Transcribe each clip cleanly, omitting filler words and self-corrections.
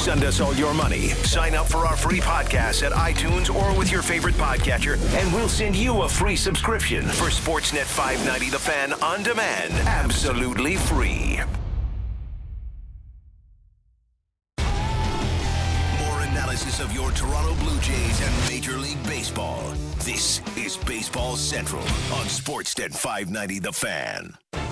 Send us all your money. Sign up for our free podcast at iTunes or with your favorite podcatcher, and we'll send you a free subscription for Sportsnet 590 The Fan on demand. Absolutely free. More analysis of your Toronto Blue Jays and Major League Baseball. This is Baseball Central on Sportsnet 590 The Fan.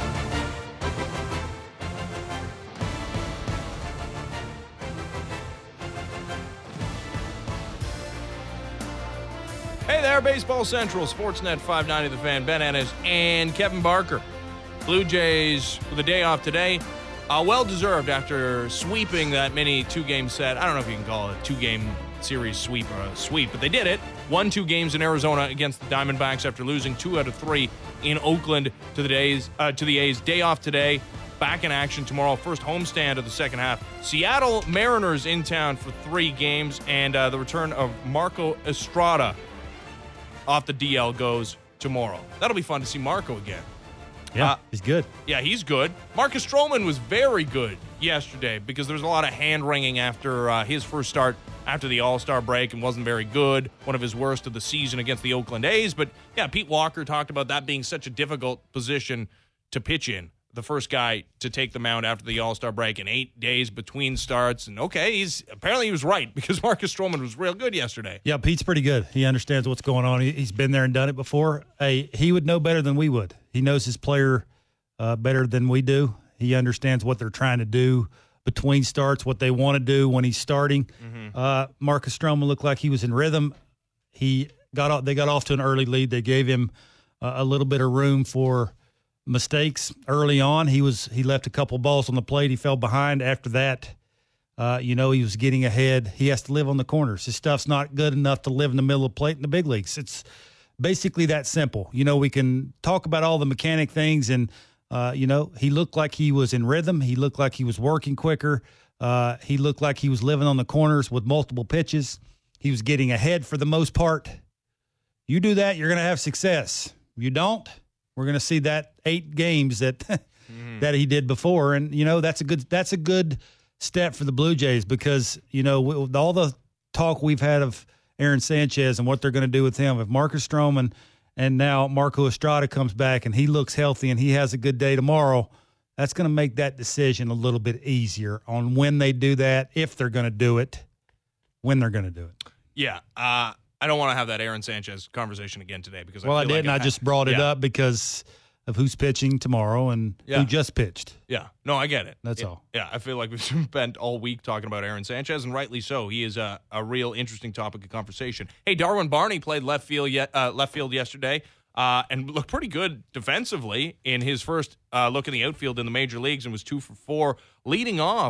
Hey there, Baseball Central, Sportsnet 590 The Fan, Ben Ennis and Kevin Barker. Blue Jays with a day off today. Well-deserved after sweeping that mini two-game set. I don't know if you can call it a two-game series sweep or a sweep, but they did it. Won 2 games in Arizona against the Diamondbacks after losing 2 out of 3 in Oakland to the A's. Day off today. Back in action tomorrow. First homestand of the second half. Seattle Mariners in town for 3 games, and the return of Marco Estrada off the DL goes tomorrow. That'll be fun to see Marco again. Yeah, he's good. Yeah, he's good. Marcus Stroman was very good yesterday because there was a lot of hand-wringing after his first start after the All-Star break and wasn't very good. One of his worst of the season against the Oakland A's. But, yeah, Pete Walker talked about that being such a difficult position to pitch in. The first guy to take the mound after the All-Star break in 8 days between starts. And, okay, apparently he was right because Marcus Stroman was real good yesterday. Yeah, Pete's pretty good. He understands what's going on. He's been there and done it before. He would know better than we would. He knows his player better than we do. He understands what they're trying to do between starts, what they want to do when he's starting. Marcus Stroman looked like he was in rhythm. They got off to an early lead. They gave him a little bit of room for mistakes early on. He left a couple balls on the plate. He fell behind. After that, he was getting ahead. He has to live on the corners. His stuff's not good enough to live in the middle of the plate in the big leagues. It's basically that simple. We can talk about all the mechanic things, and he looked like he was in rhythm. He looked like he was working quicker. He looked like he was living on the corners with multiple pitches. He was getting ahead for the most part. You do that, you're going to have success. You don't, we're going to see that 8 games that that he did before, and that's a good step for the Blue Jays because with all the talk we've had of Aaron Sanchez and what they're going to do with him, if Marcus Stroman and now Marco Estrada comes back and he looks healthy and he has a good day tomorrow, that's going to make that decision a little bit easier on when they do that, if they're going to do it, when they're going to do it. Yeah, I don't want to have that Aaron Sanchez conversation again today because I didn't. I just brought it up because of who's pitching tomorrow and who just pitched. Yeah. No, I get it. That's all. Yeah, I feel like we've spent all week talking about Aaron Sanchez, and rightly so. He is a real interesting topic of conversation. Hey, Darwin Barney played left field yesterday and looked pretty good defensively in his first look in the outfield in the major leagues and was 2 for 4. Leading off,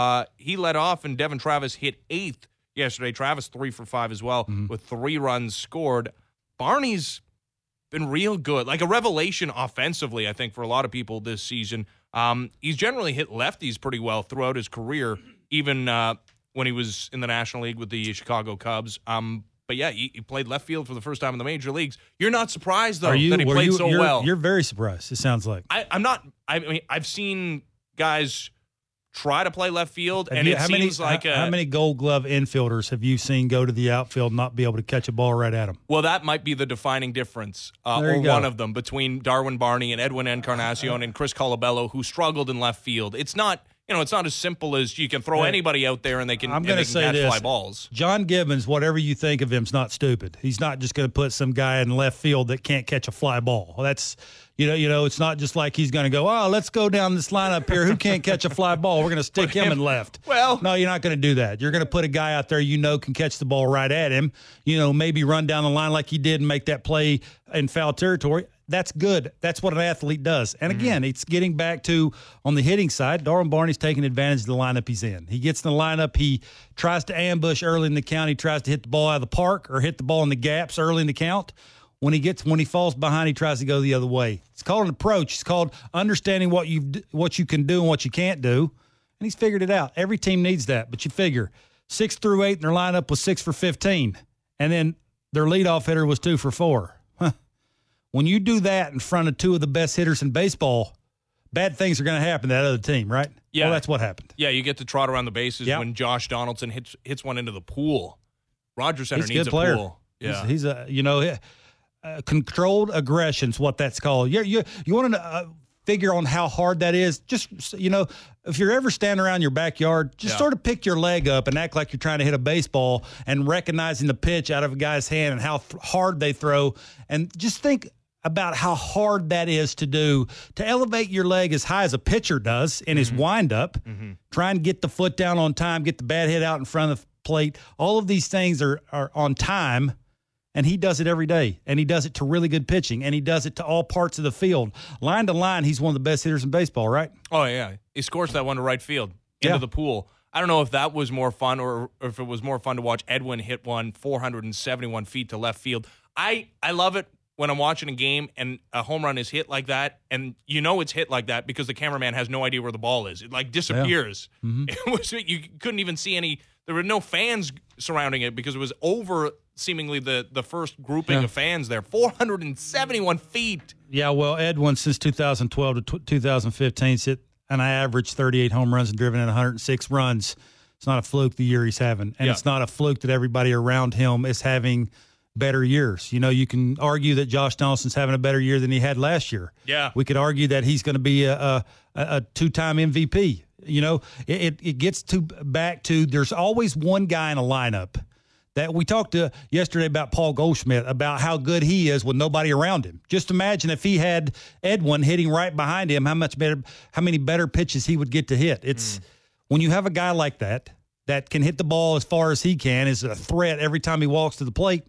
he led off, and Devin Travis hit 8th yesterday. Travis 3 for 5 as well with 3 runs scored. Barney's been real good, like a revelation offensively, I think, for a lot of people this season. He's generally hit lefties pretty well throughout his career, even when he was in the National League with the Chicago Cubs. But yeah, he played left field for the first time in the major leagues. You're not surprised, though, that he played so well. You're very surprised, it sounds like. I'm not. I mean, I've seen guys try to play left field, and it seems like how many Gold Glove infielders have you seen go to the outfield and not be able to catch a ball right at them? Well, that might be the defining difference, or one of them, between Darwin Barney and Edwin Encarnacion and Chris Colabello, who struggled in left field. It's not as simple as you can throw anybody out there and they can catch fly balls. John Gibbons, whatever you think of him, is not stupid. He's not just going to put some guy in left field that can't catch a fly ball. That's it's not just like he's going to go, let's go down this lineup here. Who can't catch a fly ball? We're going to stick him in left. Well, no, you're not going to do that. You're going to put a guy out there can catch the ball right at him. Maybe run down the line like he did and make that play in foul territory. That's good. That's what an athlete does. And again, it's getting back to, on the hitting side, Darwin Barney's taking advantage of the lineup he's in. He gets in the lineup. He tries to ambush early in the count. He tries to hit the ball out of the park or hit the ball in the gaps early in the count. When he falls behind, he tries to go the other way. It's called an approach. It's called understanding what you can do and what you can't do. And he's figured it out. Every team needs that. But you figure 6 through 8, and their lineup was 6 for 15. And then their leadoff hitter was 2 for 4. When you do that in front of 2 of the best hitters in baseball, bad things are going to happen to that other team, right? Yeah. Well, that's what happened. Yeah, you get to trot around the bases when Josh Donaldson hits one into the pool. Rogers Center needs a player. Pool. Yeah. He's a, controlled aggression's what that's called. You want to figure on how hard that is. Just, if you're ever standing around your backyard, just sort of pick your leg up and act like you're trying to hit a baseball and recognizing the pitch out of a guy's hand and how hard they throw. And just think about how hard that is to do, to elevate your leg as high as a pitcher does in his windup, try and get the foot down on time, get the bat hit out in front of the plate. All of these things are on time, and he does it every day, and he does it to really good pitching, and he does it to all parts of the field. Line to line, he's one of the best hitters in baseball, right? Oh, yeah. He scores that one to right field into the pool. I don't know if that was more fun or if it was more fun to watch Edwin hit one 471 feet to left field. I love it when I'm watching a game and a home run is hit like that, and it's hit like that because the cameraman has no idea where the ball is. It disappears. Yeah. Mm-hmm. You couldn't even see any. There were no fans surrounding it because it was over seemingly the first grouping of fans there. 471 feet. Yeah, well, Edwin since 2012 to 2015 hit an average 38 home runs and driven in 106 runs. It's not a fluke the year he's having, and it's not a fluke that everybody around him is having better years. You can argue that Josh Donaldson's having a better year than he had last year. Yeah. We could argue that he's going to be a two-time MVP. It gets back to there's always one guy in a lineup that we talked to yesterday about Paul Goldschmidt, about how good he is with nobody around him. Just imagine if he had Edwin hitting right behind him, how many better pitches he would get to hit. It's when you have a guy like that can hit the ball as far as he can, is a threat every time he walks to the plate.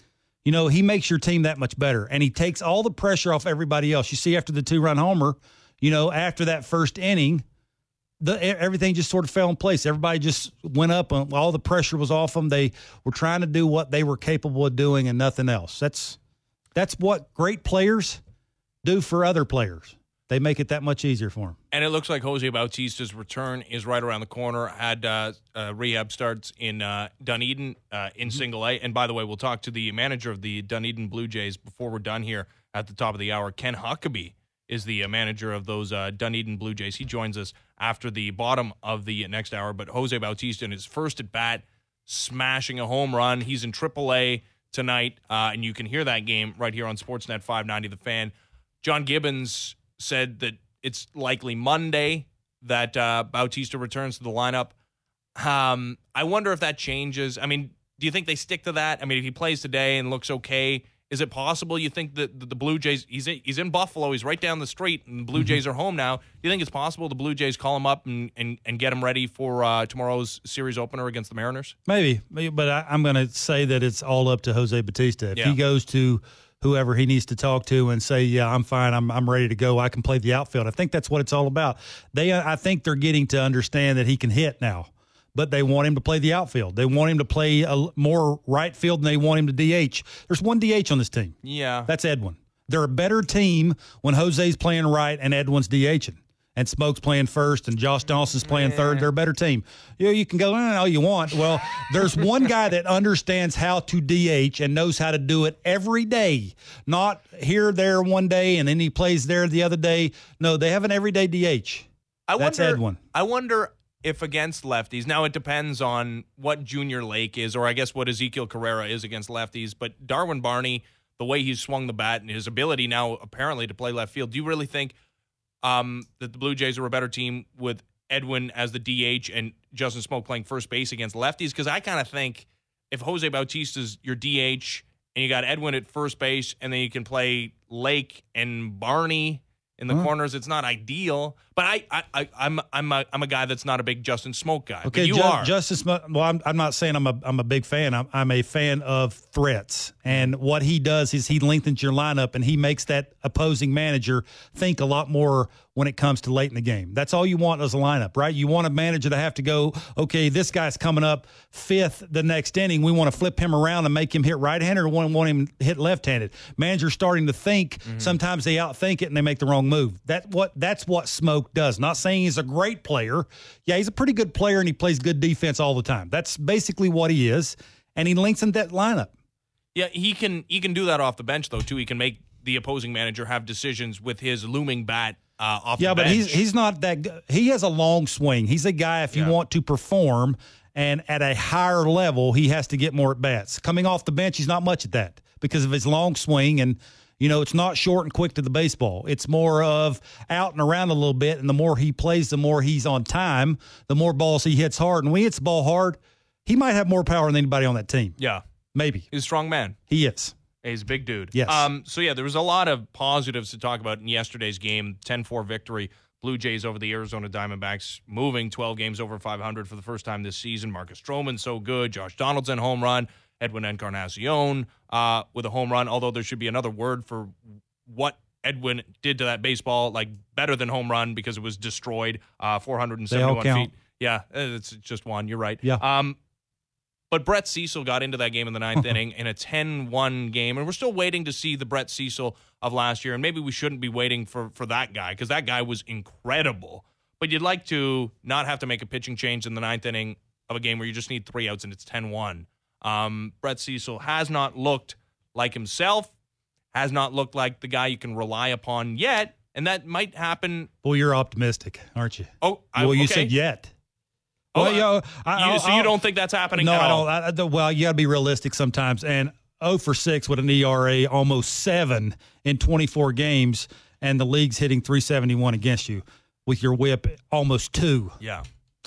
He makes your team that much better, and he takes all the pressure off everybody else. You see after the 2-run homer, after that first inning, everything just sort of fell in place. Everybody just went up, and all the pressure was off them. They were trying to do what they were capable of doing and nothing else. That's what great players do for other players. They make it that much easier for them. And it looks like Jose Bautista's return is right around the corner. Had rehab starts in Dunedin in Single A. And by the way, we'll talk to the manager of the Dunedin Blue Jays before we're done here at the top of the hour. Ken Huckabee is the manager of those Dunedin Blue Jays. He joins us after the bottom of the next hour. But Jose Bautista in his first at bat, smashing a home run. He's in AAA tonight, and you can hear that game right here on Sportsnet 590 The Fan. John Gibbons said that it's likely Monday that Bautista returns to the lineup. I wonder if that changes. I mean, do you think they stick to that? I mean, if he plays today and looks okay, is it possible you think that the Blue Jays, he's in Buffalo, he's right down the street, and the Blue Jays are home now. Do you think it's possible the Blue Jays call him up and get him ready for tomorrow's series opener against the Mariners? Maybe, but I'm going to say that it's all up to Jose Bautista. If he goes to whoever he needs to talk to and say, yeah, I'm fine, I'm ready to go, I can play the outfield. I think that's what it's all about. I think they're getting to understand that he can hit now, but they want him to play the outfield. They want him to play more right field than they want him to DH. There's one DH on this team. Yeah. That's Edwin. They're a better team when Jose's playing right and Edwin's DHing. And Smoke's playing first, and Josh Donaldson's playing third. They're a better team. You can go all you want. Well, there's one guy that understands how to DH and knows how to do it every day. Not here, there one day, and then he plays there the other day. No, they have an everyday DH. That's Edwin. I wonder if against lefties, now it depends on what Junior Lake is, or I guess what Ezekiel Carrera is against lefties, but Darwin Barney, the way he's swung the bat and his ability now apparently to play left field, do you really think that the Blue Jays are a better team with Edwin as the DH and Justin Smoke playing first base against lefties? Because I kind of think if Jose Bautista's your DH and you got Edwin at first base and then you can play Lake and Barney in the corners, it's not ideal. But I'm a guy that's not a big Justin Smoke guy. Okay, but you are. Justin Smoke. Well, I'm not saying I'm a big fan. I'm a fan of threats, and what he does is he lengthens your lineup and he makes that opposing manager think a lot more when it comes to late in the game. That's all you want as a lineup, right? You want a manager to have to go, okay, this guy's coming up fifth the next inning. We want to flip him around and make him hit right-handed, or want him to hit left-handed. Manager's starting to think. Sometimes they outthink it and they make the wrong move. That's what Smoke does. Not saying he's a great player. Yeah, he's a pretty good player and he plays good defense all the time. That's basically what he is, and he lengthens that lineup. Yeah, he can do that off the bench though too. He can make the opposing manager have decisions with his looming bat off Yeah, the but bench. he's not that good. He has a long swing. He's a guy, if you want to perform and at a higher level, he has to get more at-bats. Coming off the bench, he's not much at that because of his long swing. And, it's not short and quick to the baseball. It's more of out and around a little bit, and the more he plays, the more he's on time, the more balls he hits hard. And when he hits the ball hard, he might have more power than anybody on that team. Yeah. Maybe. He's a strong man. He is. He's a big dude. Yes. So, there was a lot of positives to talk about in yesterday's game. 10-4 victory. Blue Jays over the Arizona Diamondbacks, moving 12 games over 500 for the first time this season. Marcus Stroman, so good. Josh Donaldson, home run. Edwin Encarnacion with a home run, although there should be another word for what Edwin did to that baseball, like better than home run because it was destroyed, 471 feet. Yeah, it's just one. You're right. Yeah. But Brett Cecil got into that game in the ninth inning in a 10-1 game, and we're still waiting to see the Brett Cecil of last year, and maybe we shouldn't be waiting for that guy because that guy was incredible. But you'd like to not have to make a pitching change in the ninth inning of a game where you just need 3 outs and it's 10-1. Brett Cecil has not looked like himself, has not looked like the guy you can rely upon yet, and that might happen. Boy, you're optimistic, aren't you? Oh, you okay. said yet. Oh, Well, so you don't think that's happening No, at I all? don't. Well, you got to be realistic sometimes. And 0 for 6 with an ERA, almost 7 in 24 games, and the league's hitting 371 against you with your whip almost 2. Yeah.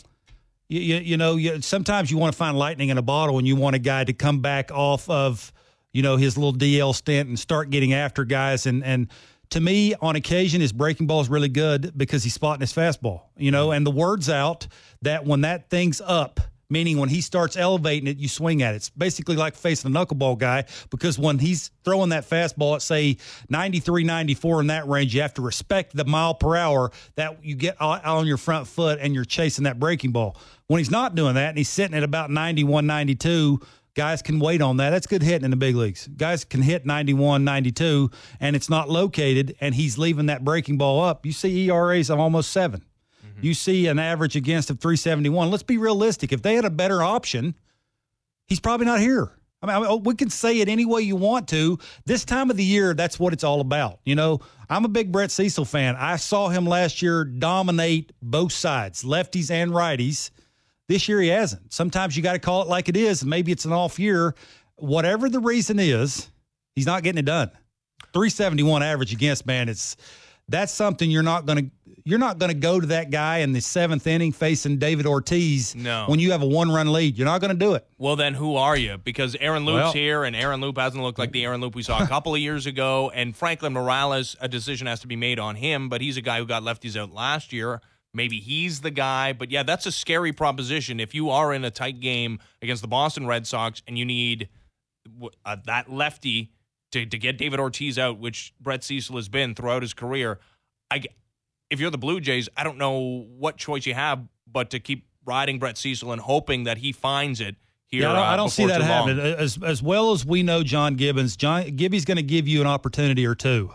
Sometimes you want to find lightning in a bottle, and you want a guy to come back off of, his little DL stint and start getting after guys. And to me, on occasion, his breaking ball is really good because he's spotting his fastball, and the word's out that when that thing's up, meaning when he starts elevating it, you swing at it. It's basically like facing a knuckleball guy because when he's throwing that fastball at, say, 93, 94 in that range, you have to respect the mile per hour that you get on your front foot and you're chasing that breaking ball. When he's not doing that and he's sitting at about 91, 92, guys can wait on that. That's good hitting in the big leagues. Guys can hit 91, 92, and it's not located, and he's leaving that breaking ball up. You see ERAs of almost 7. You see an average against of 371. Let's be realistic. If they had a better option, he's probably not here. I mean, we can say it any way you want to. This time of the year, that's what it's all about. I'm a big Brett Cecil fan. I saw him last year dominate both sides, lefties and righties. This year he hasn't. Sometimes you got to call it like it is, and maybe it's an off year. Whatever the reason is, he's not getting it done. 371 average against, man, that's something you're not going to go to that guy in the 7th inning facing David Ortiz when you have a 1-run lead. You're not going to do it. Well, then who are you? Because Aaron Loop's here, and Aaron Loop hasn't looked like the Aaron Loop we saw a couple of years ago. And Franklin Morales, a decision has to be made on him, but he's a guy who got lefties out last year. Maybe he's the guy. But, yeah, that's a scary proposition. If you are in a tight game against the Boston Red Sox and you need that lefty to get David Ortiz out, which Brett Cecil has been throughout his career, if you're the Blue Jays, I don't know what choice you have but to keep riding Brett Cecil and hoping that he finds it here. Yeah, I don't see that happening. As well as we know John Gibbons, Gibby's going to give you an opportunity or two.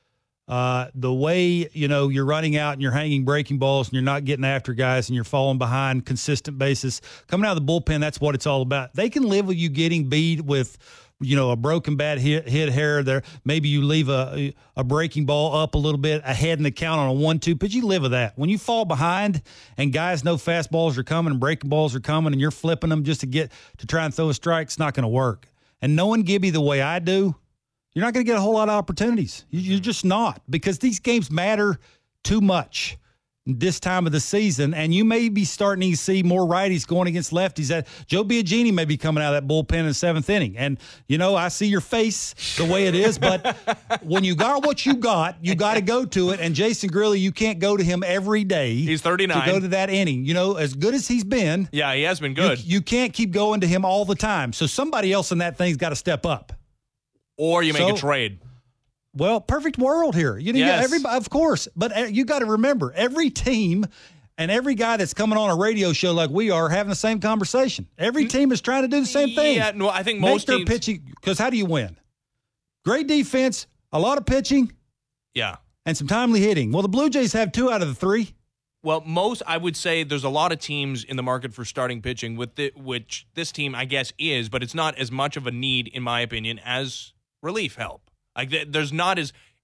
The way, you're running out and you're hanging breaking balls and you're not getting after guys and you're falling behind consistent basis, coming out of the bullpen, that's what it's all about. They can live with you getting beat with, a broken bat hit here there. Maybe you leave a breaking ball up a little bit ahead in the count on a 1-2, but you live with that. When you fall behind and guys know fastballs are coming and breaking balls are coming and you're flipping them just to try and throw a strike, it's not going to work. And knowing Gibby the way I do, you're not going to get a whole lot of opportunities. You're just not, because these games matter too much this time of the season, and you may be starting to see more righties going against lefties. That Joe Biagini may be coming out of that bullpen in the 7th inning. And, I see your face the way it is, but when you got what you got to go to it. And Jason Grilli, you can't go to him every day. He's 39. To go to that inning. As good as he's been. Yeah, he has been good. You can't keep going to him all the time. So somebody else in that thing's got to step up. Or you make a trade. Well, perfect world here. Yes. Everybody, of course. But you got to remember, every team and every guy that's coming on a radio show like we are having the same conversation. Every team is trying to do the same thing. Yeah, no, I think most teams. pitching, because how do you win? Great defense, a lot of pitching, yeah, and some timely hitting. Well, the Blue Jays have 2 out of the 3. Well, I would say there's a lot of teams in the market for starting pitching, which this team, I guess, is, but it's not as much of a need, in my opinion, as relief help. Like, there's not as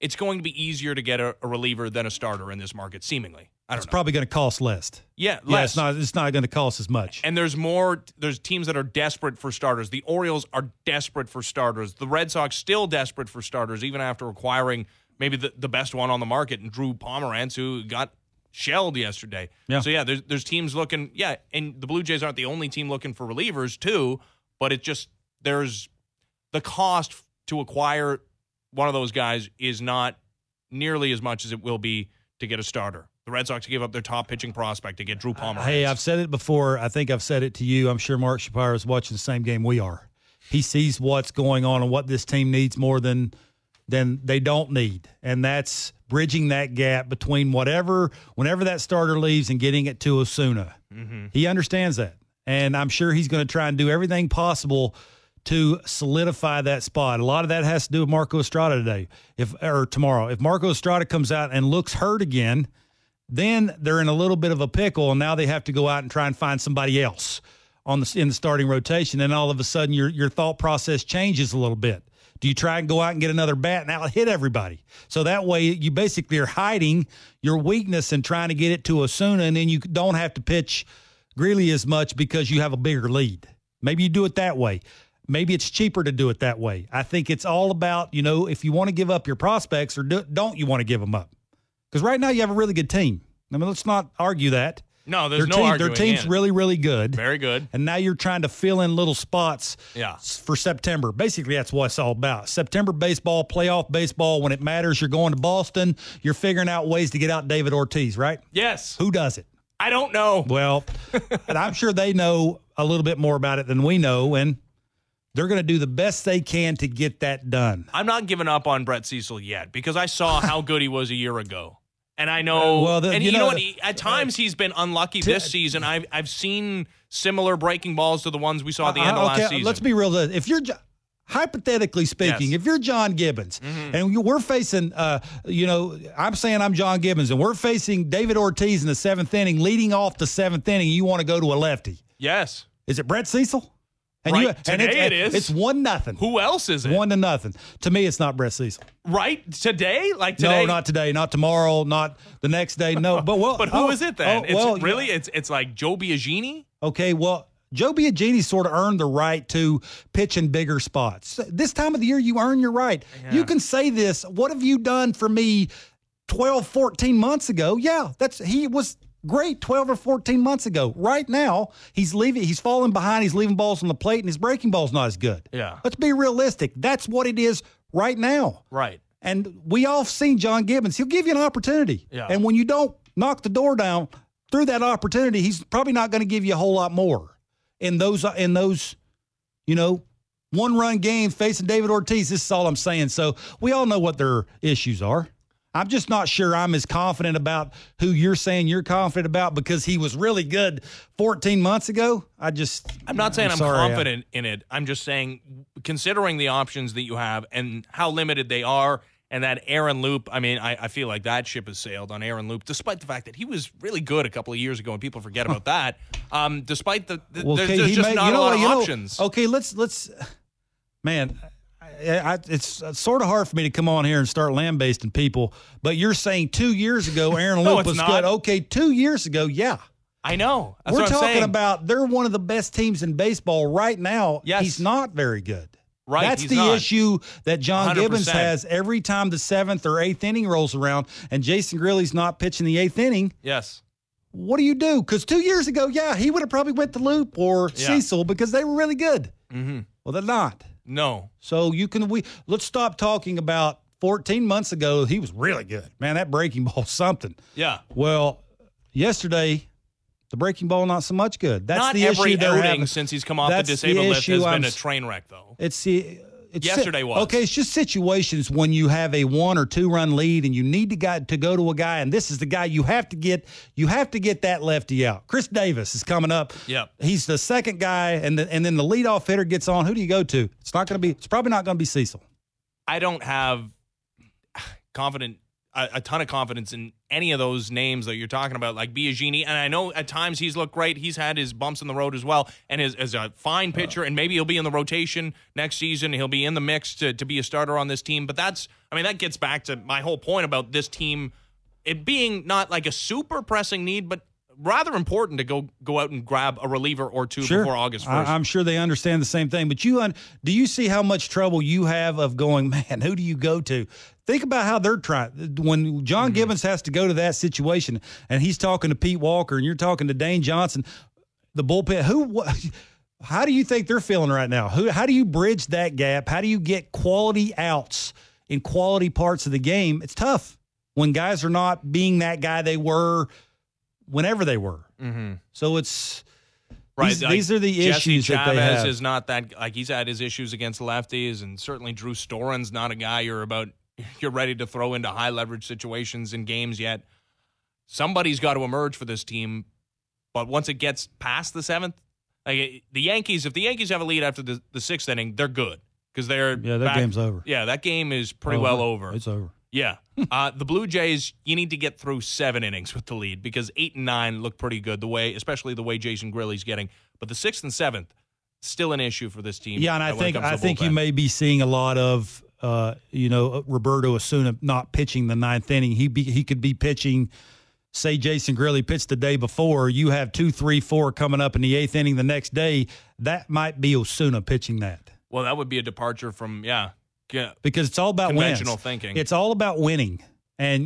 it's going to be easier to get a reliever than a starter in this market, seemingly. I don't know. It's probably going to cost less. Yeah, Yeah, less. it's not going to cost as much. And there's teams that are desperate for starters. The Orioles are desperate for starters. The Red Sox still desperate for starters, even after acquiring maybe the best one on the market, and Drew Pomeranz, who got shelled yesterday. Yeah. So, yeah, there's teams looking, and the Blue Jays aren't the only team looking for relievers, too, but it just, there's the cost to acquire one of those guys is not nearly as much as it will be to get a starter. The Red Sox gave up their top pitching prospect to get Drew Pomeranz. Hey, I've said it before. I think I've said it to you. I'm sure Mark Shapiro is watching the same game we are. He sees what's going on and what this team needs more than they don't need, and that's bridging that gap between whenever that starter leaves and getting it to Osuna. Mm-hmm. He understands that, and I'm sure he's going to try and do everything possible to solidify that spot. A lot of that has to do with Marco Estrada tomorrow. If Marco Estrada comes out and looks hurt again, then they're in a little bit of a pickle, and now they have to go out and try and find somebody else in the starting rotation. And all of a sudden, your thought process changes a little bit. Do you try and go out and get another bat and out hit everybody? So that way you basically are hiding your weakness and trying to get it to Osuna, and then you don't have to pitch Greeley as much because you have a bigger lead. Maybe you do it that way. Maybe it's cheaper to do it that way. I think it's all about, if you want to give up your prospects or don't you want to give them up? Because right now you have a really good team. I mean, let's not argue that. No, there's no arguing. Their team's really, really good. Very good. And now you're trying to fill in little spots for September. Basically, that's what it's all about. September baseball, playoff baseball. When it matters, you're going to Boston. You're figuring out ways to get out David Ortiz, right? Yes. Who does it? I don't know. Well, and I'm sure they know a little bit more about it than we know, and they're going to do the best they can to get that done. I'm not giving up on Brett Cecil yet because I saw how good he was a year ago. And I know, you know what? At times he's been unlucky this season. I've seen similar breaking balls to the ones we saw at the end of last season. Let's be real. If you're hypothetically speaking, if you're John Gibbons and we're facing, I'm saying I'm John Gibbons and we're facing David Ortiz in the seventh inning, leading off the seventh inning, you want to go to a lefty. Yes. Is it Brett Cecil? And today it is. It's 1-0. Who else is it? 1-0. To me, it's not Brett Cecil. Right? Today? Like today? No, not today. Not tomorrow. Not the next day. No. But who is it then? It's like Joe Biagini? Okay, well, Joe Biagini sort of earned the right to pitch in bigger spots. This time of the year, you earn your right. Yeah. You can say this. What have you done for me 12, 14 months ago? Yeah, he was great 12 or 14 months ago. Right now, he's falling behind, he's leaving balls on the plate, and his breaking ball's not as good. Yeah. Let's be realistic. That's what it is right now. Right. And we all seen John Gibbons. He'll give you an opportunity. Yeah. And when you don't knock the door down through that opportunity, he's probably not going to give you a whole lot more in those one-run games facing David Ortiz. This is all I'm saying. So we all know what their issues are. I'm just not sure I'm as confident about who you're saying you're confident about because he was really good 14 months ago. I'm not saying I'm confident in it. I'm just saying, considering the options that you have and how limited they are, and that Aaron Loup, I feel like that ship has sailed on Aaron Loup, despite the fact that he was really good a couple of years ago and people forget about that. Despite there's just not a lot of options. Okay, let's man, it's sort of hard for me to come on here and start lambasting people, but you're saying 2 years ago Aaron Loup was good. Okay, 2 years ago, yeah. I know. That's We're what I'm talking saying. about they're one of the best teams in baseball right now. Yes. He's not very good. Right, That's the not. issue that John 100%. Gibbons has every time the seventh or eighth inning rolls around and Jason Greeley's not pitching the eighth inning. Yes. What do you do? Because 2 years ago, he would have probably went to Loup or Cecil because they were really good. Mm-hmm. Well, they're not. No. So let's stop talking about 14 months ago. He was really good. Man, that breaking ball something. Yeah. Well, yesterday, the breaking ball not so much good. That's not the every issue they're outing having. since he's come off the disabled list has been a train wreck, though. Yesterday was. Okay, it's just situations when you have a 1 or 2 run lead and you need to go to a guy, and this is the guy you have to get. You have to get that lefty out. Chris Davis is coming up. Yep. He's the second guy, and then the leadoff hitter gets on. Who do you go to? It's probably not going to be Cecil. I don't have confident a ton of confidence in any of those names that you're talking about, like Biagini. And I know at times he's looked great. He's had his bumps in the road as well, and is a fine pitcher. And maybe he'll be in the rotation next season. He'll be in the mix to be a starter on this team. But that gets back to my whole point about this team, it being not like a super pressing need, but rather important to go out and grab a reliever or two before August 1st. I'm sure they understand the same thing. But do you see how much trouble you have of going, man, who do you go to? Think about how they're trying. When John Gibbons has to go to that situation, and he's talking to Pete Walker, and you're talking to Dane Johnson, the bullpen, how do you think they're feeling right now? How do you bridge that gap? How do you get quality outs in quality parts of the game? It's tough when guys are not being that guy they were whenever they were. Mm-hmm. So it's right. These are the Jesse issues that they Chavez have. Is not that, like, he's had his issues against lefties, and certainly Drew Storen's not a guy you're ready to throw into high leverage situations in games yet. Somebody's got to emerge for this team, but once it gets past the seventh, like the Yankees, if the Yankees have a lead after the sixth inning, they're good because they're that game's over. Yeah, that game is pretty well over. It's over. Yeah. The Blue Jays, you need to get through 7 innings with the lead because 8 and 9 look pretty good, especially the way Jason Grilly's getting. But the 6th and 7th, still an issue for this team. Yeah, and I think you may be seeing a lot of Roberto Osuna not pitching the 9th inning. He could be pitching, say Jason Grilly pitched the day before. You have 2, 3, 4 coming up in the 8th inning the next day. That might be Osuna pitching that. Well, that would be a departure from because it's all about conventional wins. Thinking. It's all about winning. And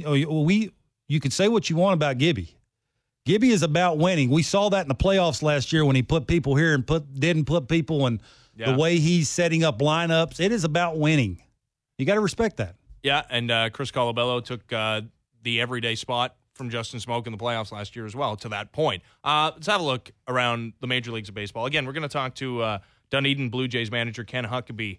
you can say what you want about Gibby. Gibby is about winning. We saw that in the playoffs last year when he put people here and didn't put people, and the way he's setting up lineups. It is about winning. You got to respect that. Yeah, and Chris Colabello took the everyday spot from Justin Smoke in the playoffs last year as well, to that point. Let's have a look around the major leagues of baseball. Again, we're going to talk to Dunedin Blue Jays manager Ken Huckabee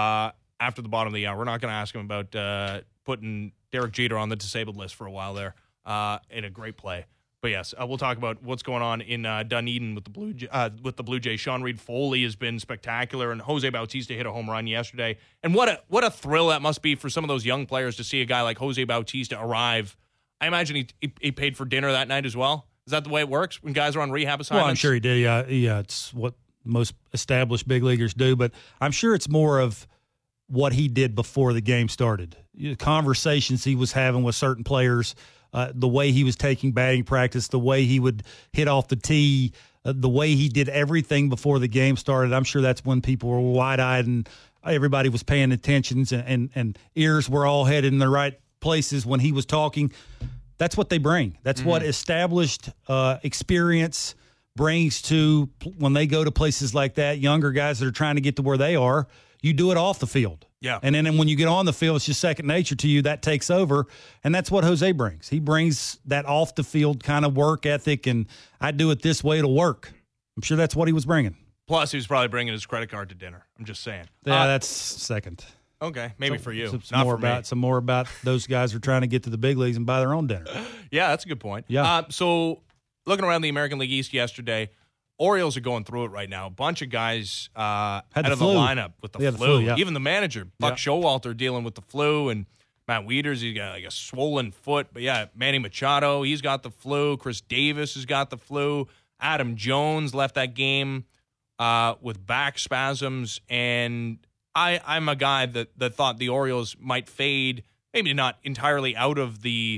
after the bottom of the hour. We're not going to ask him about putting Derek Jeter on the disabled list for a while there in a great play. But yes, we'll talk about what's going on in Dunedin with the Blue Jays. Sean Reed Foley has been spectacular, and Jose Bautista hit a home run yesterday. And what a thrill that must be for some of those young players to see a guy like Jose Bautista arrive. I imagine he paid for dinner that night as well. Is that the way it works when guys are on rehab assignments? Well, I'm sure he did. Yeah, it's what most established big leaguers do. But I'm sure it's more of what he did before the game started. Conversations he was having with certain players, the way he was taking batting practice, the way he would hit off the tee, the way he did everything before the game started. I'm sure that's when people were wide-eyed and everybody was paying attention and ears were all headed in the right places when he was talking. That's what they bring. That's what established experience brings to when they go to places like that, younger guys that are trying to get to where they are. You do it off the field. Yeah. And then when you get on the field, it's just second nature to you. That takes over. And that's what Jose brings. He brings that off the field kind of work ethic, and I do it this way, it'll work. I'm sure that's what he was bringing. Plus, he was probably bringing his credit card to dinner. I'm just saying. Yeah, that's second. Okay, maybe for you. Not for me. Some more about those guys who are trying to get to the big leagues and buy their own dinner. Yeah, that's a good point. Yeah. So looking around the American League East yesterday, Orioles are going through it right now. A bunch of guys out of the lineup with the flu. Yeah. Even the manager, Buck Showalter, dealing with the flu, and Matt Wieters, he's got like a swollen foot. But yeah, Manny Machado, he's got the flu. Chris Davis has got the flu. Adam Jones left that game with back spasms. And I'm a guy that thought the Orioles might fade, maybe not entirely out of a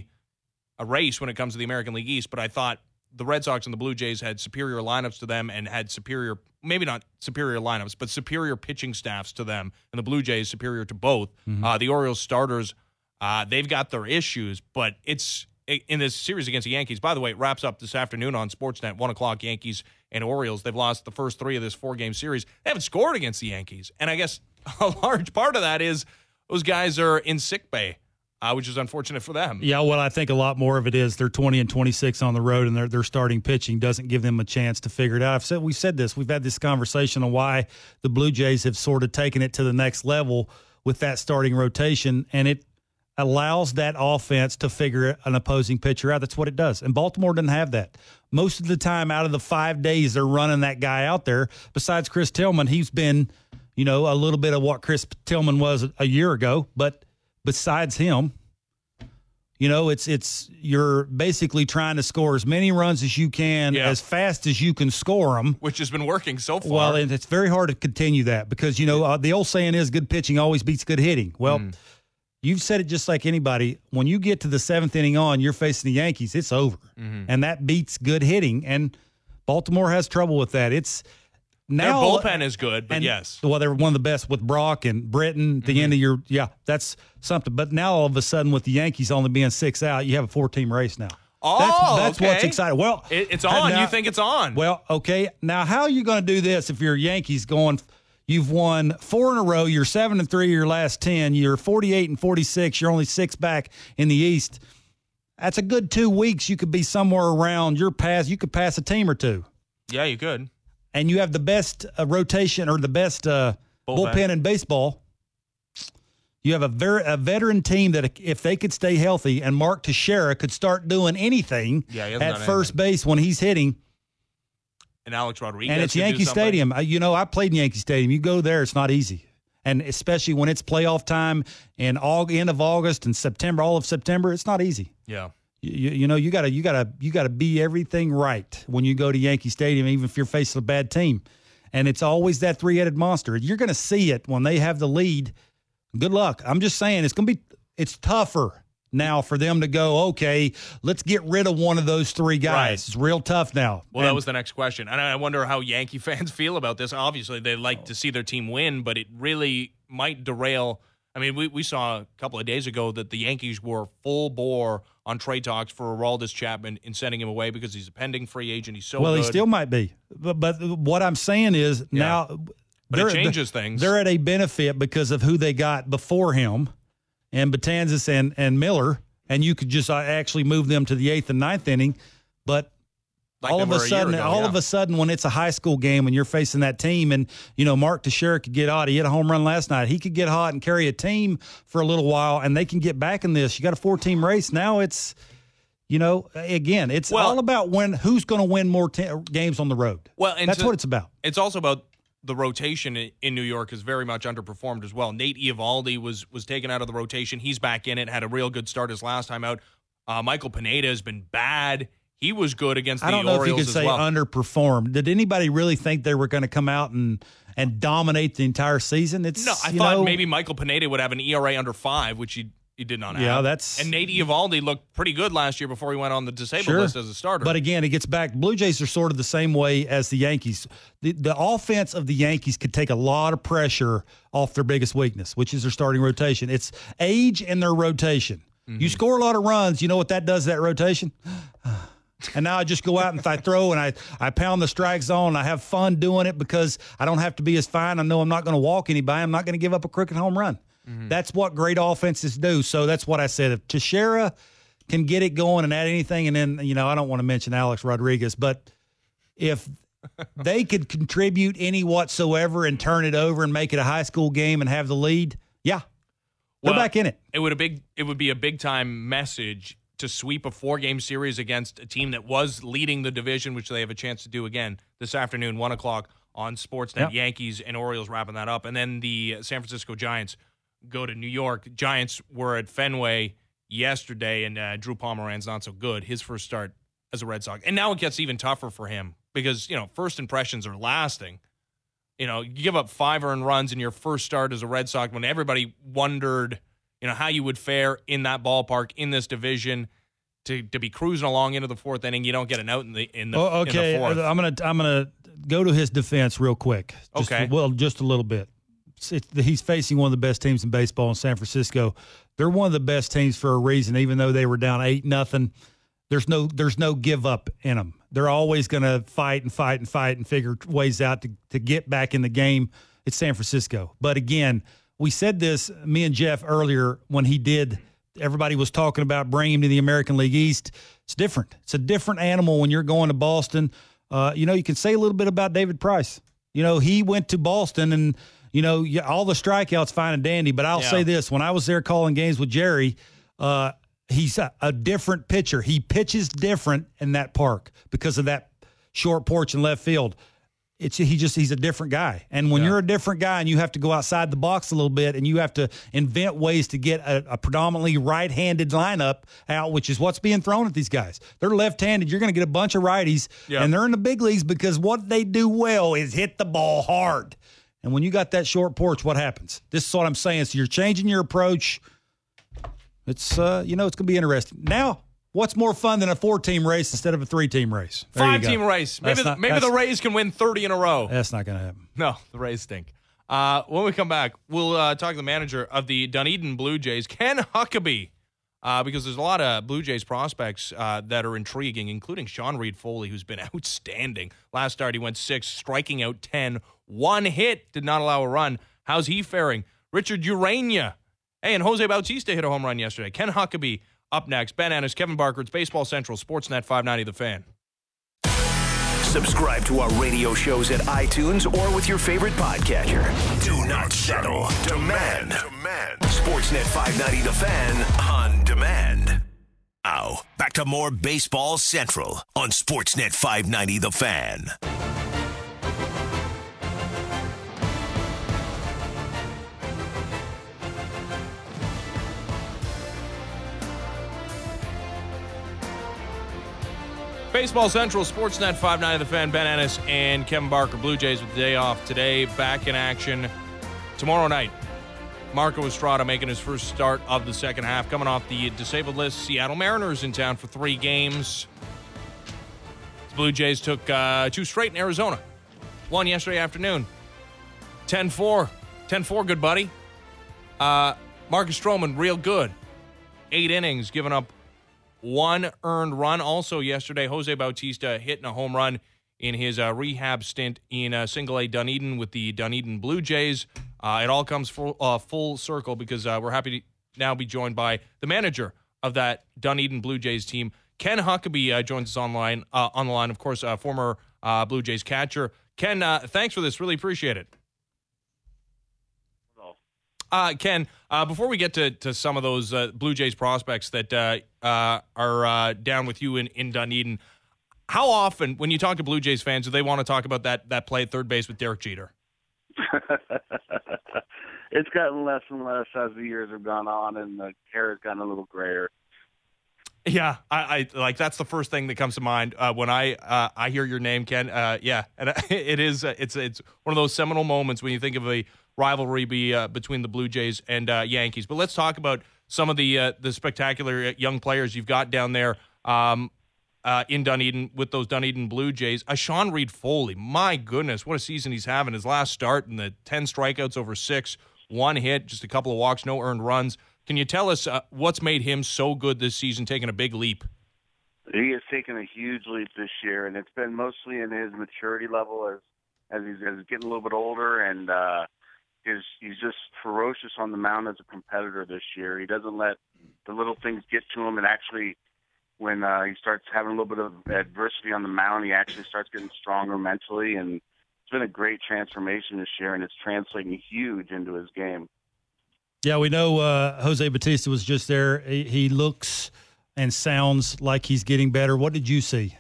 race when it comes to the American League East, but I thought the Red Sox and the Blue Jays had superior lineups to them and had superior, maybe not superior lineups, but superior pitching staffs to them, and the Blue Jays superior to both. The Orioles starters, they've got their issues, but it's in this series against the Yankees. By the way, it wraps up this afternoon on Sportsnet, 1 o'clock, Yankees and Orioles. They've lost the first 3 of this 4-game series. They haven't scored against the Yankees, and I guess a large part of that is those guys are in sick bay. Which is unfortunate for them. Yeah, well, I think a lot more of it is they're 20-26 on the road, and their starting pitching doesn't give them a chance to figure it out. We've said this. We've had this conversation on why the Blue Jays have sort of taken it to the next level with that starting rotation, and it allows that offense to figure an opposing pitcher out. That's what it does. And Baltimore didn't have that. Most of the time out of the 5 days they're running that guy out there, besides Chris Tillman, he's been, a little bit of what Chris Tillman was a year ago, but besides him, You know, it's you're basically trying to score as many runs as you can as fast as you can score them. Which has been working so far. Well, and it's very hard to continue that because, the old saying is good pitching always beats good hitting. Well, you've said it just like anybody. When you get to the 7th inning on, you're facing the Yankees, it's over. And that beats good hitting. And Baltimore has trouble with that. Their bullpen is good, but yes. Well, they're one of the best with Brock and Britton at the end of your – that's something. But now all of a sudden with the Yankees only being 6 out, you have a 4-team race now. Oh, that's what's exciting. Well, it's on. Now, you think it's on. Well, okay. Now, how are you going to do this if you're Yankees going – you've won 4 in a row. You're 7-3 your last 10. You're 48-46. You're only 6 back in the East. That's a good 2 weeks. You could be somewhere around your pass. You could pass a team or two. Yeah, you could. And you have the best rotation or the best bullpen in baseball. You have a veteran team that if they could stay healthy and Mark Teixeira could start doing anything at first base when he's hitting. And Alex Rodriguez. And it's Yankee Stadium. I played in Yankee Stadium. You go there, it's not easy. And especially when it's playoff time and end of August and September, all of September, it's not easy. Yeah. You gotta be everything right when you go to Yankee Stadium, even if you're facing a bad team. And it's always that 3-headed monster. You're going to see it when they have the lead. Good luck. I'm just saying it's tougher now for them to go, okay, let's get rid of one of those 3 guys. Right. It's real tough now. Well, that was the next question. And I wonder how Yankee fans feel about this. Obviously, they like to see their team win, but it really might derail. I mean, we saw a couple of days ago that the Yankees were full bore on trade talks for Aroldis Chapman in sending him away because he's a pending free agent. He's so good. He still might be. But what I'm saying is now it changes things. They're at a benefit because of who they got before him and Betances and Miller, and you could just actually move them to the 8th and 9th inning. But all of a sudden, when it's a high school game and you're facing that team, and Mark Teixeira could get hot. He hit a home run last night. He could get hot and carry a team for a little while, and they can get back in this. You got a 4-team race now. It's again, it's all about who's going to win more games on the road. Well, and that's what it's about. It's also about the rotation in New York is very much underperformed as well. Nate Eovaldi was taken out of the rotation. He's back in it. Had a real good start his last time out. Michael Pineda has been bad. He was good against the Orioles as well. I don't know if you could say underperformed. Did anybody really think they were going to come out and dominate the entire season? I thought maybe Michael Pineda would have an ERA under 5, which he did not have. Yeah, that's... And Nate Eovaldi looked pretty good last year before he went on the disabled list as a starter. But again, it gets back. Blue Jays are sort of the same way as the Yankees. The offense of the Yankees could take a lot of pressure off their biggest weakness, which is their starting rotation. It's age and their rotation. Mm-hmm. You score a lot of runs, you know what that does to that rotation? And now I just go out and I throw and I pound the strike zone. And I have fun doing it because I don't have to be as fine. I know I'm not going to walk anybody. I'm not going to give up a crooked home run. Mm-hmm. That's what great offenses do. So that's what I said. If Teixeira can get it going and add anything, and then, I don't want to mention Alex Rodriguez, but if they could contribute any whatsoever and turn it over and make it a high school game and have the lead, they're back in it. It would be a big-time message to sweep a 4-game series against a team that was leading the division, which they have a chance to do again this afternoon, 1 o'clock on Sportsnet. Yep. Yankees and Orioles wrapping that up. And then the San Francisco Giants go to New York. Giants were at Fenway yesterday, and Drew Pomeranz not so good. His first start as a Red Sox. And now it gets even tougher for him because, first impressions are lasting. You give up 5 earned runs in your first start as a Red Sox when everybody wondered how you would fare in that ballpark in this division to be cruising along into the 4th inning. You don't get an out in the 4th. I'm gonna go to his defense real quick. Just a little bit. He's facing one of the best teams in baseball in San Francisco. They're one of the best teams for a reason, even though they were down 8-0. There's no give up in them. They're always going to fight and figure ways out to get back in the game. It's San Francisco. But again, we said this, me and Jeff, earlier when he did. Everybody was talking about bringing him to the American League East. It's different. It's a different animal when you're going to Boston. You can say a little bit about David Price. He went to Boston and, all the strikeouts fine and dandy. But I'll say this. When I was there calling games with Jerry, he's a different pitcher. He pitches different in that park because of that short porch in left field. he's a different guy. And when you're a different guy and you have to go outside the box a little bit and you have to invent ways to get a predominantly right-handed lineup out, which is what's being thrown at these guys. They're left-handed. You're going to get a bunch of righties, and they're in the big leagues because what they do well is hit the ball hard. And when you got that short porch, what happens? This is what I'm saying. So you're changing your approach. It's it's going to be interesting. Now, what's more fun than a 4-team race instead of a 3-team race? 5-team race. Maybe the Rays can win 30 in a row. That's not going to happen. No, the Rays stink. When we come back, we'll talk to the manager of the Dunedin Blue Jays, Ken Huckabee, because there's a lot of Blue Jays prospects that are intriguing, including Sean Reed-Foley, who's been outstanding. Last start, he went 6, striking out 10. 1 hit, did not allow a run. How's he faring? Richard Urania. Hey, and Jose Bautista hit a home run yesterday. Ken Huckabee up next. Ben Ennis, Kevin Barker. It's Baseball Central, Sportsnet 590 The Fan. Subscribe to our radio shows at iTunes or with your favorite podcatcher. Do not settle. Demand. Sportsnet 590 The Fan on demand. Now, back to more Baseball Central on Sportsnet 590 The Fan. Baseball Central, Sportsnet 590 The Fan, Ben Ennis and Kevin Barker. Blue Jays with the day off today, back in action tomorrow night. Marco Estrada making his first start of the second half. Coming off the disabled list, Seattle Mariners in town for 3 games. The Blue Jays took 2 straight in Arizona. 1 yesterday afternoon. 10-4. 10-4, good buddy. Marcus Stroman, real good. 8 innings, giving up 1 earned run. Also yesterday, Jose Bautista hitting a home run in his rehab stint in Single A Dunedin with the Dunedin Blue Jays. It all comes full circle because we're happy to now be joined by the manager of that Dunedin Blue Jays team. Ken Huckabee joins us on the line, of course, former Blue Jays catcher. Ken, thanks for this. Really appreciate it. Ken, before we get to some of those Blue Jays prospects that are down with you in Dunedin, how often, when you talk to Blue Jays fans, do they want to talk about that play at third base with Derek Jeter? It's gotten less and less as the years have gone on, and the hair has gotten a little grayer. Yeah, I like that's the first thing that comes to mind when I hear your name, Ken. Yeah, and it's one of those seminal moments when you think of a rivalry between the Blue Jays and Yankees. But let's talk about some of the spectacular young players you've got down there in Dunedin with those Dunedin Blue Jays. Sean Reed-Foley, my goodness, what a season he's having. His last start in the 10 strikeouts over 6, 1 hit, just a couple of walks, no earned runs. Can you tell us what's made him so good this season, taking a big leap? He has taken a huge leap this year, and it's been mostly in his maturity level as he's getting a little bit older, and he's just ferocious on the mound as a competitor this year. He doesn't let the little things get to him, and actually when he starts having a little bit of adversity on the mound, he actually starts getting stronger mentally, and it's been a great transformation this year, and it's translating huge into his game. Yeah, we know Jose Bautista was just there. He looks and sounds like he's getting better. What did you see?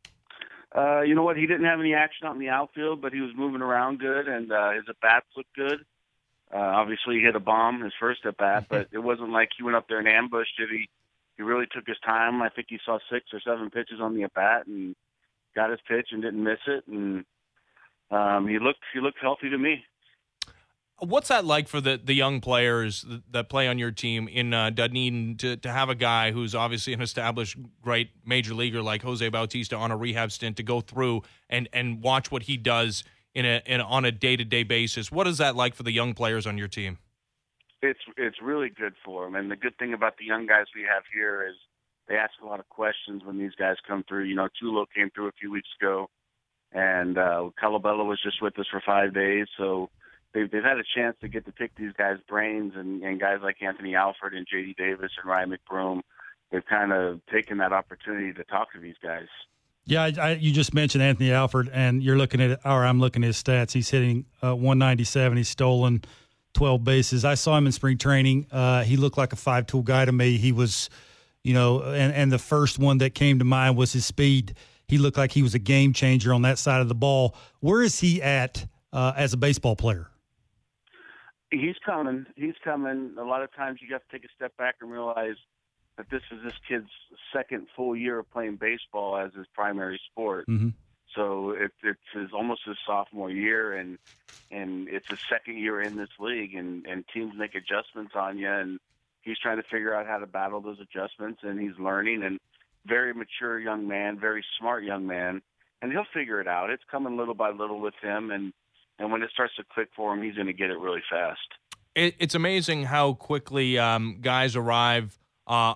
You know what? He didn't have any action out in the outfield, but he was moving around good, and his at-bats looked good. Obviously, he hit a bomb his first at-bat, but it wasn't like he went up there and ambushed it. He really took his time. I think he saw 6 or 7 pitches on the at-bat and got his pitch and didn't miss it, and he looked healthy to me. What's that like for the young players that play on your team in Dunedin to have a guy who's obviously an established great major leaguer like Jose Bautista on a rehab stint to go through and watch what he does on a day-to-day basis? What is that like for the young players on your team? It's really good for them, and the good thing about the young guys we have here is they ask a lot of questions when these guys come through. You know, Tulo came through a few weeks ago, and Calabella was just with us for 5 days, so they've had a chance to get to pick these guys' brains, and guys like Anthony Alford and J.D. Davis and Ryan McBroom, they've kind of taken that opportunity to talk to these guys. Yeah, you just mentioned Anthony Alford, and I'm looking at his stats. He's hitting 197. He's stolen 12 bases. I saw him in spring training. He looked like a 5-tool guy to me. He was, and the first one that came to mind was his speed. he looked like he was a game changer on that side of the ball. Where is he at as a baseball player? He's coming. He's coming. A lot of times you have to take a step back and realize that this is this kid's second full year of playing baseball as his primary sport. Mm-hmm. So it's almost his sophomore year, and it's his second year in this league, and teams make adjustments on you, and he's trying to figure out how to battle those adjustments, and he's learning, and very mature young man, very smart young man, and he'll figure it out. It's coming little by little with him, and when it starts to click for him, he's going to get it really fast. It's amazing how quickly guys arrive on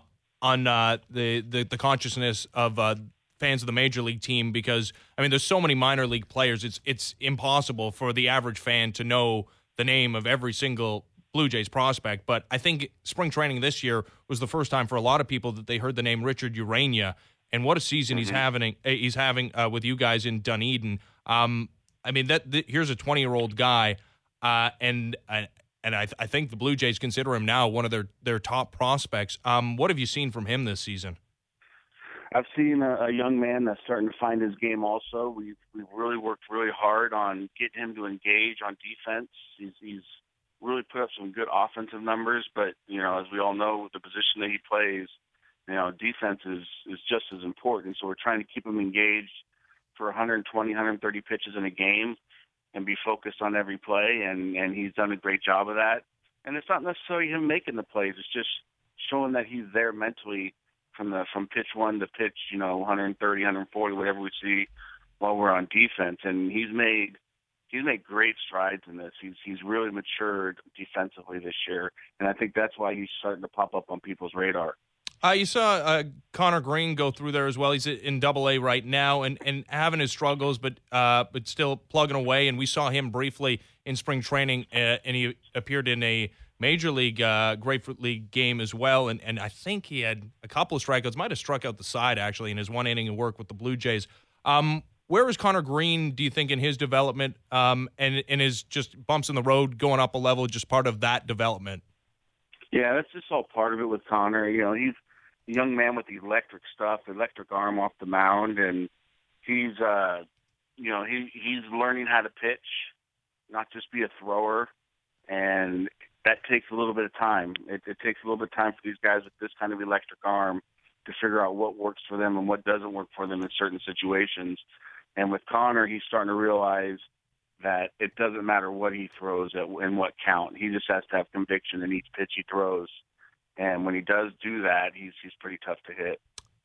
the consciousness of fans of the major league team, because I mean there's so many minor league players. It's impossible for the average fan to know the name of every single Blue Jays prospect. But I think spring training this year was the first time for a lot of people that they heard the name Richard Urania, and what a season he's having with you guys in Dunedin. I mean here's a 20-year-old guy, and I think the Blue Jays consider him now one of their top prospects. What have you seen from him this season? I've seen a young man that's starting to find his game also. We've really worked really hard on getting him to engage on defense. He's really put up some good offensive numbers, but, as we all know, the position that he plays, defense is just as important. So we're trying to keep him engaged for 120, 130 pitches in a game and be focused on every play, and he's done a great job of that. And it's not necessarily him making the plays. It's just showing that he's there mentally from pitch one to pitch, 130, 140, whatever we see while we're on defense. And he's made great strides in this. He's really matured defensively this year, and I think that's why he's starting to pop up on people's radar. You saw Connor Green go through there as well. He's in Double-A right now and having his struggles, but still plugging away. And we saw him briefly in spring training, and he appeared in a Major League Grapefruit League game as well. And I think he had a couple of strikeouts, might have struck out the side actually in his one inning of work with the Blue Jays. Where is Connor Green, do you think, in his development, and his just bumps in the road going up a level, just part of that development? Yeah, that's just all part of it with Connor. He's a young man with the electric arm off the mound, and he's he's learning how to pitch, not just be a thrower, and that takes a little bit of time. It takes a little bit of time for these guys with this kind of electric arm to figure out what works for them and what doesn't work for them in certain situations. And with Connor, he's starting to realize that it doesn't matter what he throws in what count. He just has to have conviction in each pitch he throws. And when he does do that, he's pretty tough to hit.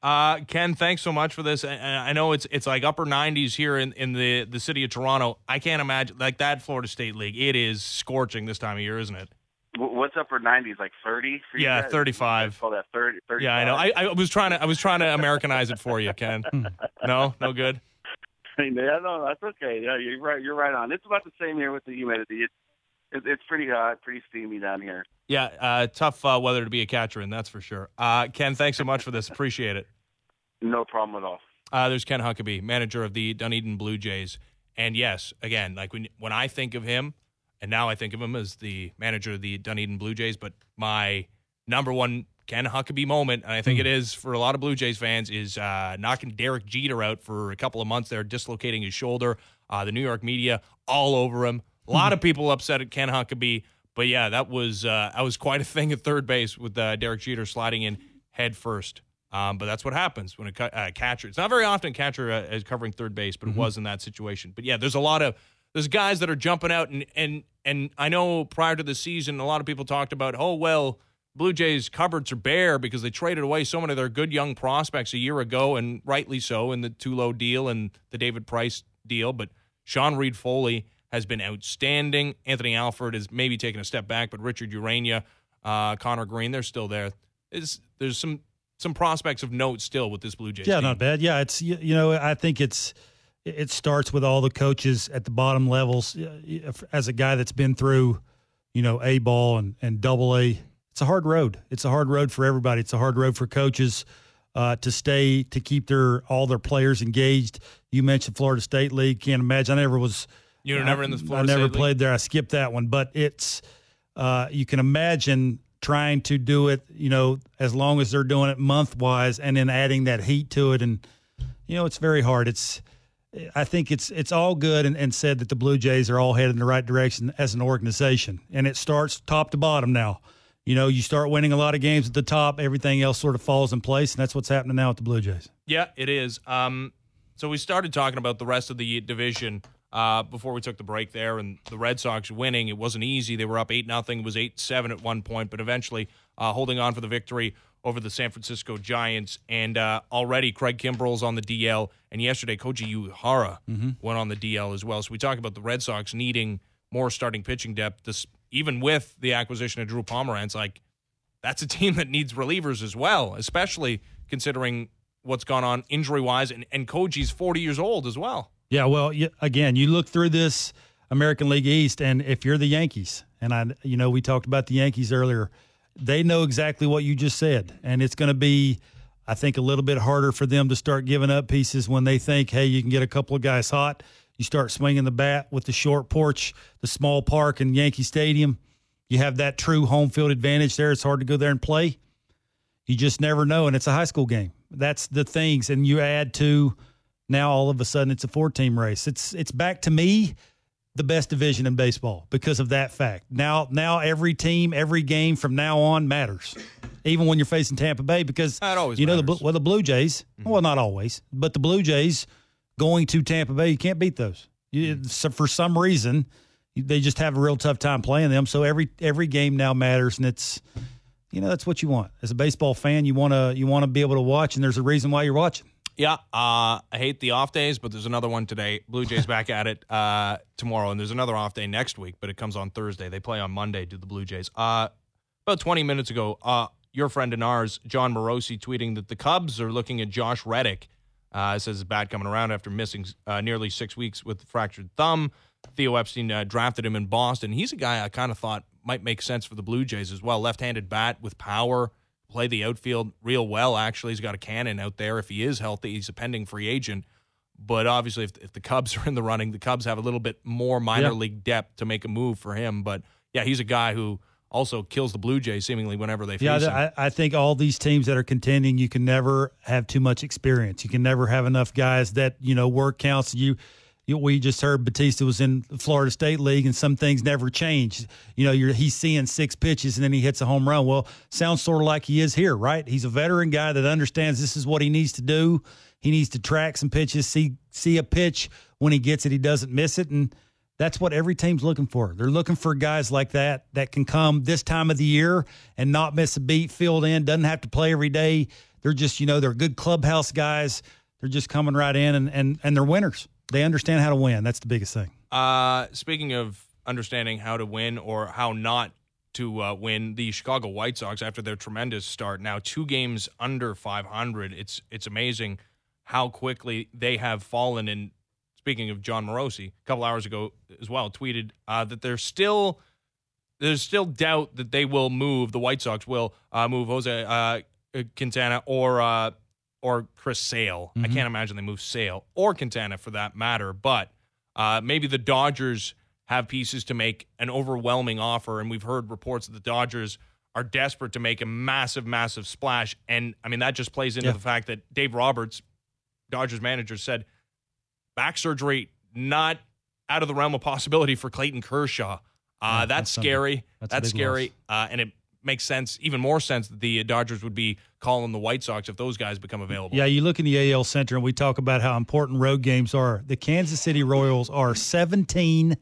Ken, thanks so much for this. And I know it's like upper 90s here in the city of Toronto. I can't imagine, like that Florida State League, it is scorching this time of year, isn't it? What's upper 90s, like 30? Yeah, 35. Call that 30. 35. Yeah, I know. I was trying to Americanize it for you, Ken. No good. Yeah, no, that's okay. Yeah, you're right. You're right on. It's about the same here with the humidity. It's pretty hot, pretty steamy down here. Yeah, tough weather to be a catcher in, that's for sure. Ken, thanks so much for this. Appreciate it. No problem at all. There's Ken Huckabee, manager of the Dunedin Blue Jays. And yes, again, like when I think of him, and now I think of him as the manager of the Dunedin Blue Jays, but my number one Ken Huckabee moment, and I think it is for a lot of Blue Jays fans, is knocking Derek Jeter out for a couple of months there, dislocating his shoulder. The New York media all over him. A lot of people upset at Ken Huckabee, but yeah, that was quite a thing at third base with Derek Jeter sliding in head first. But that's what happens when a catcher. It's not very often a catcher is covering third base, but it was in that situation. But yeah, there's guys that are jumping out, and I know prior to the season, a lot of people talked about, Blue Jays cupboards are bare because they traded away so many of their good young prospects a year ago, and rightly so, in the Tulo deal and the David Price deal. But Sean Reed-Foley has been outstanding. Anthony Alford has maybe taken a step back, but Richard Urania, Connor Green, they're still there. There's some prospects of note still with this Blue Jays team. Not bad. Yeah, it's I think it starts with all the coaches at the bottom levels. As a guy that's been through, A-ball and Double-A, it's a hard road. It's a hard road for everybody. It's a hard road for coaches to keep all their players engaged. You mentioned Florida State League. Can't imagine. You were never in the Florida State League? I never played played there. I skipped that one. But it's you can imagine trying to do it, as long as they're doing it month-wise and then adding that heat to it. And, It's very hard. I think it's all good and said that the Blue Jays are all headed in the right direction as an organization, and it starts top to bottom now. You start winning a lot of games at the top, everything else sort of falls in place, and that's what's happening now with the Blue Jays. Yeah, it is. So we started talking about the rest of the division before we took the break there, and the Red Sox winning. It wasn't easy. They were up 8-0. It was 8-7 at one point, but eventually holding on for the victory over the San Francisco Giants. And already Craig Kimbrell's on the DL, and yesterday Koji Uehara went on the DL as well. So we talk about the Red Sox needing more starting pitching depth. Even with the acquisition of Drew Pomeranz, that's a team that needs relievers as well, especially considering what's gone on injury-wise, and Koji's 40 years old as well. Yeah, well, again, you look through this American League East, and if you're the Yankees, and we talked about the Yankees earlier, they know exactly what you just said, and it's going to be, I think, a little bit harder for them to start giving up pieces when they think, hey, you can get a couple of guys hot. You start swinging the bat with the short porch, the small park in Yankee Stadium. You have that true home field advantage there. It's hard to go there and play. You just never know, and it's a high school game. That's the things, and you add to now all of a sudden it's a 4-team race. It's back to me the best division in baseball because of that fact. Now every team, every game from now on matters, even when you're facing Tampa Bay because that always matters. The Blue Jays, well, not always, but the Blue Jays going to Tampa Bay, you can't beat those. So for some reason, they just have a real tough time playing them. So every game now matters, and it's that's what you want as a baseball fan. You want to be able to watch, and there's a reason why you're watching. Yeah, I hate the off days, but there's another one today. Blue Jays back at it tomorrow, and there's another off day next week, but it comes on Thursday. They play on Monday, do the Blue Jays. About 20 minutes ago, your friend and ours, John Morosi, tweeting that the Cubs are looking at Josh Reddick. Says his bat coming around after missing nearly 6 weeks with a fractured thumb. Theo Epstein drafted him in Boston. He's a guy I kind of thought might make sense for the Blue Jays as well. Left-handed bat with power, play the outfield real well, actually. He's got a cannon out there. If he is healthy, he's a pending free agent. But obviously, if the Cubs are in the running, the Cubs have a little bit more minor league depth to make a move for him. But, yeah, he's a guy who also kills the Blue Jays seemingly whenever they face him. I think all these teams that are contending, you can never have too much experience. You can never have enough guys that, work counts. We just heard Batista was in the Florida State League, and some things never change. He's seeing 6 pitches, and then he hits a home run. Well, sounds sort of like he is here, right? He's a veteran guy that understands this is what he needs to do. He needs to track some pitches, see a pitch. When he gets it, he doesn't miss it, and that's what every team's looking for. They're looking for guys like that can come this time of the year and not miss a beat, filled in, doesn't have to play every day. They're just, they're good clubhouse guys. They're just coming right in, and they're winners. They understand how to win. That's the biggest thing. Speaking of understanding how to win or how not to win, the Chicago White Sox, after their tremendous start, now 2 games under 500. It's amazing how quickly they have fallen. And speaking of John Morosi, a couple hours ago as well, tweeted that there's still doubt that they will move. The White Sox will move Jose Quintana or Chris Sale. I can't imagine they move Sale or Quintana for that matter, but maybe the Dodgers have pieces to make an overwhelming offer, and we've heard reports that the Dodgers are desperate to make a massive, massive splash, and, I mean, that just plays into the fact that Dave Roberts, Dodgers manager, said back surgery not out of the realm of possibility for Clayton Kershaw. That's scary. That's scary, and it makes sense, even more sense, that the Dodgers would be calling the White Sox if those guys become available. Yeah, you look in the AL Center, and we talk about how important road games are. The Kansas City Royals are 17-32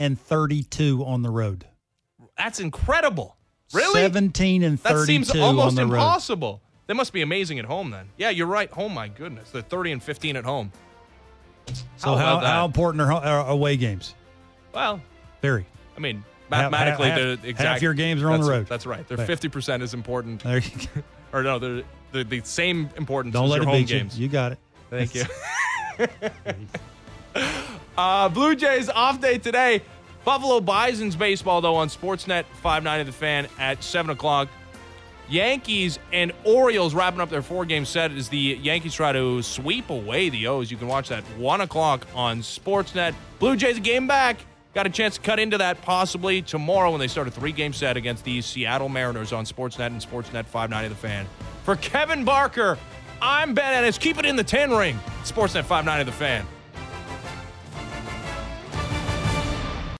on the road. That's incredible. Really? 17-32 that seems on almost the road. Impossible. They must be amazing at home then. Yeah, you're right. Oh, my goodness. They're 30-15 at home. So how important are away games? Well, very. I mean, mathematically, half your games are on the road. That's right. They're 50% as important. There you go. Or no, they're the same importance Don't as let your it home beat games. You got it. Thank you. Blue Jays off day today. Buffalo Bison's baseball, though, on Sportsnet 590 The Fan at 7 o'clock. Yankees and Orioles wrapping up their 4-game set as the Yankees try to sweep away the O's. You can watch that 1 o'clock on Sportsnet. Blue Jays a game back. Got a chance to cut into that possibly tomorrow when they start a 3-game set against the Seattle Mariners on Sportsnet and Sportsnet 590 The Fan. For Kevin Barker, I'm Ben Ennis. Keep it in the 10 ring. Sportsnet 590 The Fan.